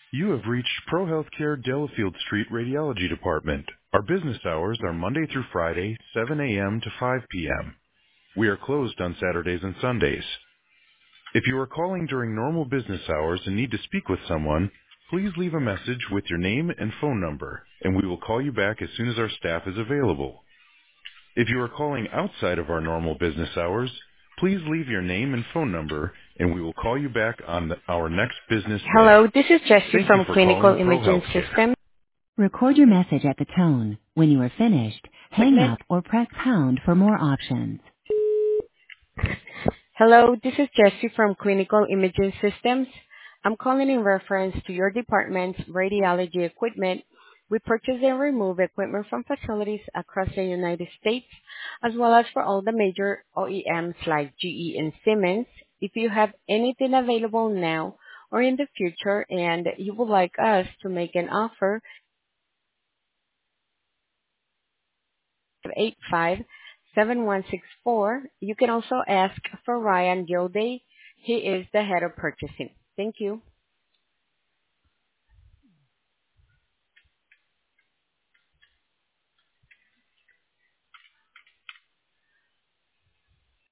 You have reached Pro Healthcare Delafield Street Radiology Department. Our business hours are Monday through Friday, 7 a.m. to 5 p.m. We are closed on Saturdays and Sundays. If you are calling during normal business hours and need to speak with someone, please leave a message with your name and phone number, and we will call you back as soon as our staff is available. If you are calling outside of our normal business hours, please leave your name and phone number, and we will call you back on our next business day. Hello, this is Jessie Thank you from for Clinical calling Pro Imaging Healthcare. Systems. Record your message at the tone. When you are finished, hang Equipment. up or press pound for more options. Hello, this is Jessie from Clinical Imaging Systems. I'm calling in reference to your department's radiology equipment. We purchase and remove equipment from facilities across the United States, as well as for all the major OEMs like GE and Siemens. If you have anything available now or in the future and you would like us to make an offer, 857164. You can also ask for Ryan Gilday. He is the head of purchasing. Thank you.